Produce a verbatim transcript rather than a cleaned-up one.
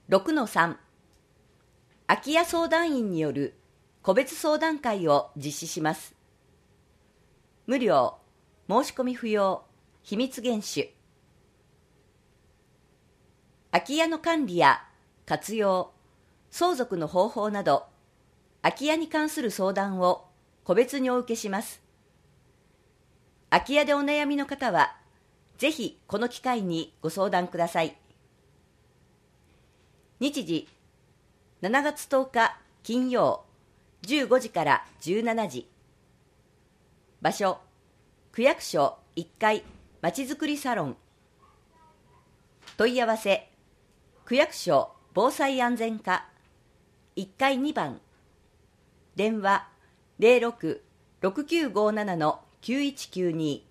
ろくのさん 空き家相談員による個別相談会を実施します。無料、申し込み不要、秘密厳守。空き家の管理や活用、相続の方法など、空き家に関する相談を個別にお受けします。空き家でお悩みの方は、ぜひこの機会にご相談ください。日時、しちがつとおか金曜じゅうごじからじゅうしちじ。場所、区役所いっかいまちづくりサロン。問い合わせ、区役所防災安全課いっかいにばん。電話 ゼロろく ろくきゅうごなな のきゅういちきゅうに。